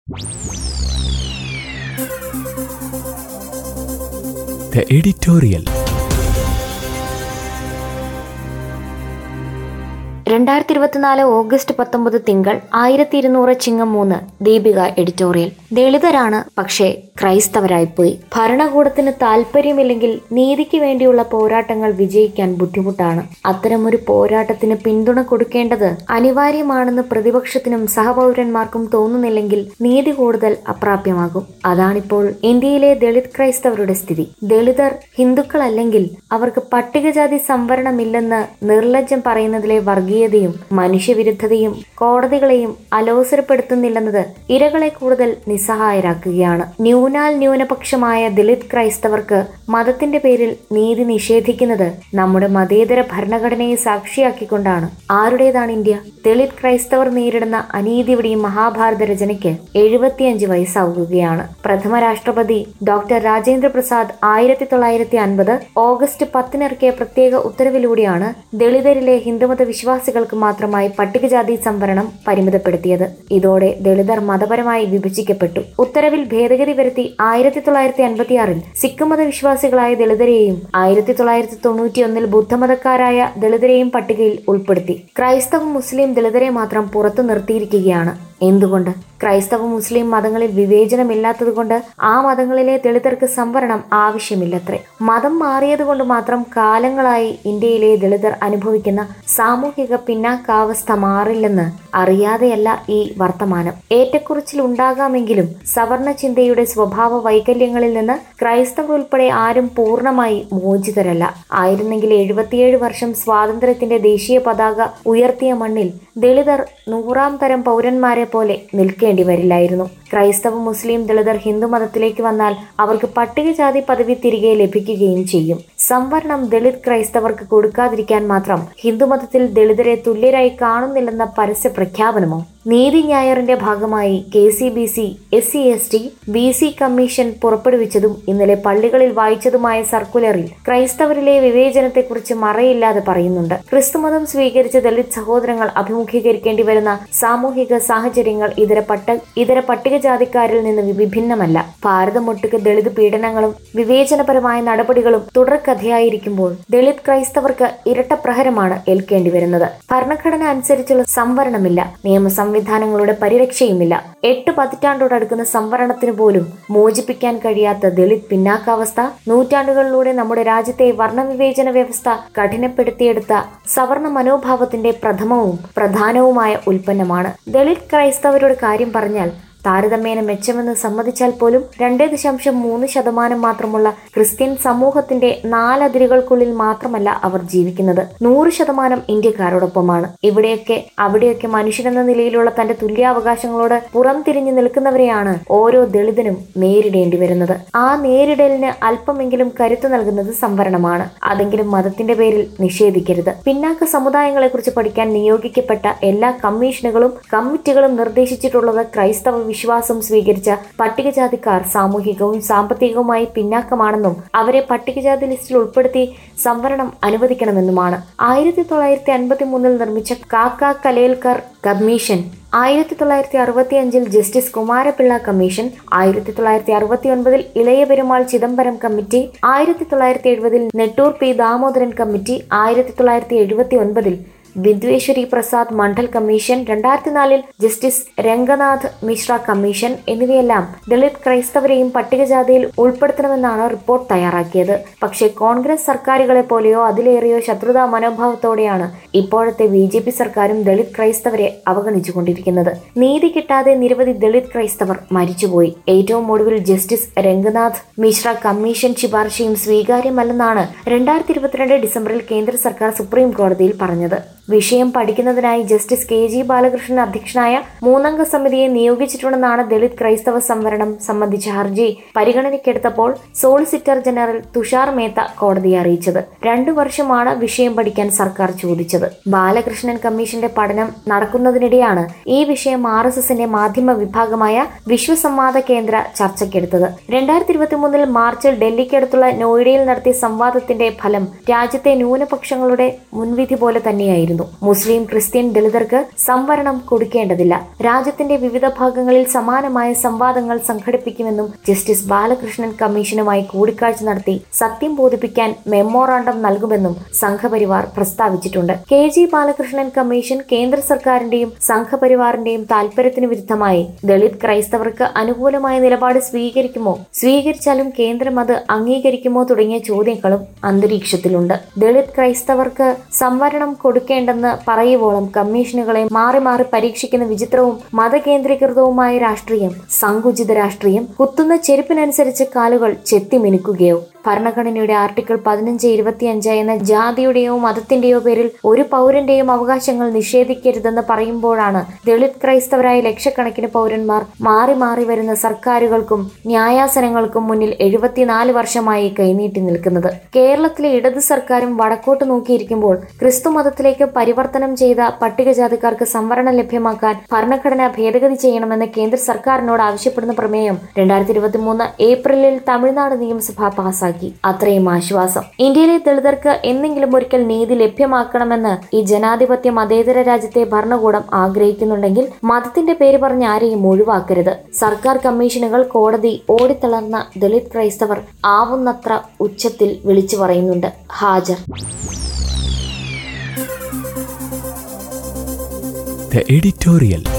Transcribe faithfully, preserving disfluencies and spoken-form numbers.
The editorial. രണ്ടായിരത്തി ഇരുപത്തിനാല് August പത്തൊമ്പത് തിങ്കൾ ആയിരത്തി ഇരുന്നൂറ് ചിങ്ങം മൂന്ന് ദീപിക എഡിറ്റോറിയൽ. ദളിതരാണ്, പക്ഷേ ക്രൈസ്തവരായിപ്പോയി. ഭരണകൂടത്തിന് താല്പര്യമില്ലെങ്കിൽ നീതിക്ക് വേണ്ടിയുള്ള പോരാട്ടങ്ങൾ വിജയിക്കാൻ ബുദ്ധിമുട്ടാണ്. അത്തരമൊരു പോരാട്ടത്തിന് പിന്തുണ കൊടുക്കേണ്ടത് അനിവാര്യമാണെന്ന് പ്രതിപക്ഷത്തിനും സഹപൗരന്മാർക്കും തോന്നുന്നില്ലെങ്കിൽ നീതി കൂടുതൽ അപ്രാപ്യമാകും. അതാണിപ്പോൾ ഇന്ത്യയിലെ ദളിത് ക്രൈസ്തവരുടെ സ്ഥിതി. ദളിതർ ഹിന്ദുക്കളല്ലെങ്കിൽ അവർക്ക് പട്ടികജാതി സംവരണമില്ലെന്ന് നിർലജ്ജം പറയുന്നതിലെ വർഗീയതയും മനുഷ്യവിരുദ്ധതയും കോടതികളെയും അലോസരപ്പെടുത്തുന്നില്ലെന്നത് ഇരകളെ കൂടുതൽ നിസ്സഹായരാക്കുകയാണ്. ന്യൂനാൽ ന്യൂനപക്ഷമായ ദളിത് ക്രൈസ്തവർക്ക് മതത്തിന്റെ പേരിൽ നീതി നിഷേധിക്കുന്നത് നമ്മുടെ മതേതര ഭരണഘടനയെ സാക്ഷിയാക്കിക്കൊണ്ടാണ്. ആരുടേതാണ് ഇന്ത്യ? ദളിത് ക്രൈസ്തവർ നേരിടുന്ന അനീതിയുടെ മഹാഭാരത രചനയ്ക്ക് എഴുപത്തിയഞ്ച് വയസ്സാവുകയാണ്. പ്രഥമ രാഷ്ട്രപതി ഡോക്ടർ രാജേന്ദ്ര പ്രസാദ് ആയിരത്തി തൊള്ളായിരത്തി അൻപത് ഓഗസ്റ്റ് പത്തിനിറക്കിയ പ്രത്യേക ഉത്തരവിലൂടെയാണ് ദളിതരിലെ ഹിന്ദുമത വിശ്വാസികൾക്ക് മാത്രമായി പട്ടികജാതി സംവരണം പരിമിതപ്പെടുത്തിയത്. ഇതോടെ ദളിതർ മതപരമായി വിഭജിക്കപ്പെട്ടു. ഉത്തരവിൽ ഭേദഗതി വരുത്തി ആയിരത്തി തൊള്ളായിരത്തി അൻപത്തിയാറിൽ സിഖ് മത വിശ്വാസികളായ ദളിതരെയും ആയിരത്തി തൊള്ളായിരത്തി തൊണ്ണൂറ്റി ഒന്നിൽ ബുദ്ധമതക്കാരായ ദളിതരെയും പട്ടികയിൽ ഉൾപ്പെടുത്തി. ക്രൈസ്തവ മുസ്ലിം ദളിതരെ മാത്രം പുറത്തു നിർത്തിയിരിക്കുകയാണ്. എന്തുകൊണ്ട്? ക്രൈസ്തവ മുസ്ലിം മതങ്ങളിൽ വിവേചനമില്ലാത്തതുകൊണ്ട് ആ മതങ്ങളിലെ ദളിതർക്ക് സംവരണം ആവശ്യമില്ലത്രേ. മതം മാറിയതുകൊണ്ട് മാത്രം കാലങ്ങളായി ഇന്ത്യയിലെ ദളിതർ അനുഭവിക്കുന്ന സാമൂഹിക പിന്നാക്കാവസ്ഥ മാറില്ലെന്ന് അറിയാതെയല്ല ഈ വർത്തമാനം. ഏറ്റക്കുറിച്ചിൽ ഉണ്ടാകാമെങ്കിലും സവർണ ചിന്തയുടെ സ്വഭാവ വൈകല്യങ്ങളിൽ നിന്ന് ക്രൈസ്തവർ ഉൾപ്പെടെ ആരും പൂർണ്ണമായി മോചിതരല്ല. ആയിരുന്നെങ്കിൽ എഴുപത്തിയേഴ് വർഷം സ്വാതന്ത്ര്യത്തിന്റെ ദേശീയ പതാക ഉയർത്തിയ മണ്ണിൽ ദളിതർ നൂറാം തരം പൗരന്മാരെ പോലെ നിൽക്കേണ്ടി വരില്ലായിരുന്നു. ക്രൈസ്തവ മുസ്ലിം ദളിതർ ഹിന്ദു മതത്തിലേക്ക് വന്നാൽ അവർക്ക് പട്ടികജാതി പദവി തിരികെ ലഭിക്കുകയും ചെയ്യും. സംവരണം ദളിത് ക്രൈസ്തവർക്ക് കൊടുക്കാതിരിക്കാൻ മാത്രം ഹിന്ദുമതത്തിൽ ദളിതരെ തുല്യരായി കാണുന്നില്ലെന്ന പരസ്യ പ്രഖ്യാപനമോ? നീതി ഞായറിന്റെ ഭാഗമായി K C B C S C S T B C commission പുറപ്പെടുവിച്ചതും ഇന്നലെ പള്ളികളിൽ വായിച്ചതുമായ സർക്കുലറിൽ ക്രൈസ്തവരിലെ വിവേചനത്തെക്കുറിച്ച് മറയില്ലാതെ പറയുന്നുണ്ട്. ക്രിസ്തുമതം സ്വീകരിച്ച ദളിത് സഹോദരങ്ങൾ അഭിമുഖീകരിക്കേണ്ടി വരുന്ന സാമൂഹിക സാഹചര്യങ്ങൾ ഇതര പട്ട ഇതര പട്ടികജാതിക്കാരിൽ നിന്ന് വിഭിന്നമല്ല. ഭാരതമൊട്ടുക്ക് ദളിത് പീഡനങ്ങളും വിവേചനപരമായ നടപടികളും തുടർക്കഥയായിരിക്കുമ്പോൾ ദളിത് ക്രൈസ്തവർക്ക് ഇരട്ട പ്രഹരമാണ് ഏൽക്കേണ്ടി വരുന്നത്. ഭരണഘടന അനുസരിച്ചുള്ള സംവരണമില്ല, നിയമ സംവിധാനങ്ങളുടെ പരിരക്ഷയുമില്ല. എട്ട് പതിറ്റാണ്ടോടടുക്കുന്ന സംവരണത്തിന് പോലും മോചിപ്പിക്കാൻ കഴിയാത്ത ദളിത് പിന്നാക്കാവസ്ഥ നൂറ്റാണ്ടുകളിലൂടെ നമ്മുടെ രാജ്യത്തെ വർണ്ണവിവേചന വ്യവസ്ഥ കഠിനപ്പെടുത്തിയെടുത്ത സവർണ മനോഭാവത്തിന്റെ പ്രഥമവും പ്രധാനവുമായ ഉൽപ്പന്നമാണ്. ദളിത് ക്രൈസ്തവരുടെ കാര്യം പറഞ്ഞാൽ താരതമ്യേന മെച്ചമെന്ന് സമ്മതിച്ചാൽ പോലും രണ്ടേ ദശാംശം മൂന്ന് ശതമാനം മാത്രമുള്ള ക്രിസ്ത്യൻ സമൂഹത്തിന്റെ നാലതിരുകൾക്കുള്ളിൽ മാത്രമല്ല അവർ ജീവിക്കുന്നത്. നൂറ് ശതമാനം ഇന്ത്യക്കാരോടൊപ്പമാണ്. ഇവിടെയൊക്കെ അവിടെയൊക്കെ മനുഷ്യനെന്ന നിലയിലുള്ള തന്റെ തുല്യാവകാശങ്ങളോട് പുറം തിരിഞ്ഞു നിൽക്കുന്നവരെയാണ് ഓരോ ദളിതനും നേരിടേണ്ടി വരുന്നത്. ആ നേരിടലിന് അല്പമെങ്കിലും കരുത്തു നൽകുന്നത് സംവരണമാണ്. അതെങ്കിലും മതത്തിന്റെ പേരിൽ നിഷേധിക്കരുത്. പിന്നാക്ക സമുദായങ്ങളെ കുറിച്ച് പഠിക്കാൻ നിയോഗിക്കപ്പെട്ട എല്ലാ കമ്മീഷനുകളും കമ്മിറ്റികളും നിർദ്ദേശിച്ചിട്ടുള്ളത് ക്രൈസ്തവ വിശ്വാസം സ്വീകരിച്ച പട്ടികജാതിക്കാർ സാമൂഹികവും സാമ്പത്തികവുമായി പിന്നാക്കമാണെന്നും അവരെ പട്ടികജാതി ലിസ്റ്റിൽ ഉൾപ്പെടുത്തി സംവരണം അനുവദിക്കണമെന്നുമാണ്. ആയിരത്തി തൊള്ളായിരത്തി അൻപത്തി മൂന്നിൽ നിർമ്മിച്ച കാക്ക കലേൽക്കർ കമ്മീഷൻ, ആയിരത്തി തൊള്ളായിരത്തി അറുപത്തി അഞ്ചിൽ ജസ്റ്റിസ് കുമാരപിള്ള കമ്മീഷൻ, ആയിരത്തി തൊള്ളായിരത്തി അറുപത്തി ഒൻപതിൽ ഇളയ പെരുമാൾ ചിദംബരം കമ്മിറ്റി, ആയിരത്തി തൊള്ളായിരത്തി എഴുപതിൽ നെട്ടൂർ പി ദാമോദരൻ കമ്മിറ്റി, ആയിരത്തി തൊള്ളായിരത്തി എഴുപത്തി ഒൻപതിൽ വിദ്വേശ്വരി പ്രസാദ് മണ്ഡൽ കമ്മീഷൻ, രണ്ടായിരത്തി നാലിൽ ജസ്റ്റിസ് രംഗനാഥ് മിശ്ര കമ്മീഷൻ എന്നിവയെല്ലാം ദളിത് ക്രൈസ്തവരെയും പട്ടികജാതിയിൽ ഉൾപ്പെടുത്തണമെന്നാണ് റിപ്പോർട്ട് തയ്യാറാക്കിയത്. പക്ഷേ കോൺഗ്രസ് സർക്കാരുകളെ പോലെയോ അതിലേറെയോ ശത്രുതാ മനോഭാവത്തോടെയാണ് ഇപ്പോഴത്തെ ബി ജെ പി സർക്കാരും ദളിത് ക്രൈസ്തവരെ അവഗണിച്ചുകൊണ്ടിരിക്കുന്നത്. നീതി കിട്ടാതെ നിരവധി ദളിത് ക്രൈസ്തവർ മരിച്ചുപോയി. ഏറ്റവും ഒടുവിൽ ജസ്റ്റിസ് രംഗനാഥ് മിശ്ര കമ്മീഷൻ ശുപാർശയും സ്വീകാര്യമല്ലെന്നാണ് രണ്ടായിരത്തി ഇരുപത്തിരണ്ട് ഡിസംബറിൽ കേന്ദ്ര സർക്കാർ സുപ്രീം കോടതിയിൽ പറഞ്ഞത്. വിഷയം പഠിക്കുന്നതിനായി ജസ്റ്റിസ് കെ ജി ബാലകൃഷ്ണൻ അധ്യക്ഷനായ മൂന്നംഗ സമിതിയെ നിയോഗിച്ചിട്ടുണ്ടെന്നാണ് ദളിത് ക്രൈസ്തവ സംവരണം സംബന്ധിച്ച ഹർജി പരിഗണനയ്ക്കെടുത്തപ്പോൾ സോളിസിറ്റർ ജനറൽ തുഷാർ മേത്ത കോടതിയെ അറിയിച്ചത്. രണ്ടു വർഷമാണ് വിഷയം പഠിക്കാൻ സർക്കാർ ചോദിച്ചത്. ബാലകൃഷ്ണൻ കമ്മീഷന്റെ പഠനം നടക്കുന്നതിനിടെയാണ് ഈ വിഷയം ആർ എസ് എസിന്റെ മാധ്യമ വിഭാഗമായ വിശ്വസംവാദ കേന്ദ്ര ചർച്ചയ്ക്കെടുത്തത്. രണ്ടായിരത്തി ഇരുപത്തി മൂന്നിൽ മാർച്ചിൽ ഡൽഹിക്കടുത്തുള്ള നോയിഡയിൽ നടത്തിയ സംവാദത്തിന്റെ ഫലം രാജ്യത്തെ ന്യൂനപക്ഷങ്ങളുടെ മുൻവിധി പോലെ തന്നെയായിരുന്നു. വ്യക്തമായിരുന്നു. മുസ്ലിം, ക്രിസ്ത്യൻ, ദളിതർക്ക് സംവരണം കൊടുക്കേണ്ടതില്ല. രാജ്യത്തിന്റെ വിവിധ ഭാഗങ്ങളിൽ സമാനമായ സംവാദങ്ങൾ സംഘടിപ്പിക്കുമെന്നും ജസ്റ്റിസ് ബാലകൃഷ്ണൻ കമ്മീഷനുമായി കൂടിക്കാഴ്ച നടത്തി സത്യം ബോധിപ്പിക്കാൻ മെമ്മോറാണ്ടം നൽകുമെന്നും സംഘപരിവാർ പ്രസ്താവിച്ചിട്ടുണ്ട്. കെ ജി ബാലകൃഷ്ണൻ കമ്മീഷൻ കേന്ദ്ര സർക്കാരിന്റെയും സംഘപരിവാറിന്റെയും താൽപര്യത്തിന് വിരുദ്ധമായി ദളിത് ക്രൈസ്തവർക്ക് അനുകൂലമായ നിലപാട് സ്വീകരിക്കുമോ, സ്വീകരിച്ചാലും കേന്ദ്രം അത് അംഗീകരിക്കുമോ തുടങ്ങിയ ചോദ്യങ്ങളും അന്തരീക്ഷത്തിലുണ്ട്. ദളിത് ക്രൈസ്തവർക്ക് സംവരണം കൊടുക്കേണ്ടെന്ന് പറയുവോളം കമ്മീഷനുകളെ മാറി മാറി പരീക്ഷിക്കുന്ന വിചിത്രവും മതകേന്ദ്രീകൃതവുമായ രാഷ്ട്രീയം, സങ്കുചിത രാഷ്ട്രീയം, കുത്തുന്ന ചെരുപ്പിനനുസരിച്ച് കാലുകൾ ചെത്തിമിനുക്കുകയോ? ഭരണഘടനയുടെ ആർട്ടിക്കിൾ പതിനഞ്ച് ഇരുപത്തിയഞ്ച് എന്ന ജാതിയുടെയോ മതത്തിന്റെയോ പേരിൽ ഒരു പൗരന്റെയും അവകാശങ്ങൾ നിഷേധിക്കരുതെന്ന് പറയുമ്പോഴാണ് ദളിത് ക്രൈസ്തവരായ ലക്ഷക്കണക്കിന് പൗരന്മാർ മാറി മാറി വരുന്ന സർക്കാരുകൾക്കും ന്യായാസനങ്ങൾക്കും മുന്നിൽ എഴുപത്തിനാല് വർഷമായി കൈനീട്ടി നിൽക്കുന്നത്. കേരളത്തിലെ ഇടത് സർക്കാരും വടക്കോട്ട് നോക്കിയിരിക്കുമ്പോൾ ക്രിസ്തു മതത്തിലേക്ക് പരിവർത്തനം ചെയ്ത പട്ടികജാതിക്കാർക്ക് സംവരണം ലഭ്യമാക്കാൻ ഭരണഘടന ഭേദഗതി ചെയ്യണമെന്ന് കേന്ദ്ര സർക്കാരിനോട് ആവശ്യപ്പെടുന്ന പ്രമേയം രണ്ടായിരത്തി ഇരുപത്തി മൂന്ന് ഏപ്രിലിൽ തമിഴ്നാട് നിയമസഭ പാസാക്കി. അത്രയും ആശ്വാസം. ഇന്ത്യയിലെ ദളിതർക്ക് എന്നെങ്കിലും ഒരിക്കൽ നീതി ലഭ്യമാക്കണമെന്ന് ഈ ജനാധിപത്യ മതേതര രാജ്യത്തെ ഭരണകൂടം ആഗ്രഹിക്കുന്നുണ്ടെങ്കിൽ മതത്തിന്റെ പേര് പറഞ്ഞ് ആരെയും ഒഴിവാക്കരുത്. സർക്കാർ കമ്മീഷനുകൾ, കോടതി ഓടിത്തളർന്ന ദളിത് ക്രൈസ്തവർ ആവുന്നത്ര ഉച്ചത്തിൽ വിളിച്ചു പറയുന്നുണ്ട്. ഹാജർ. The editorial.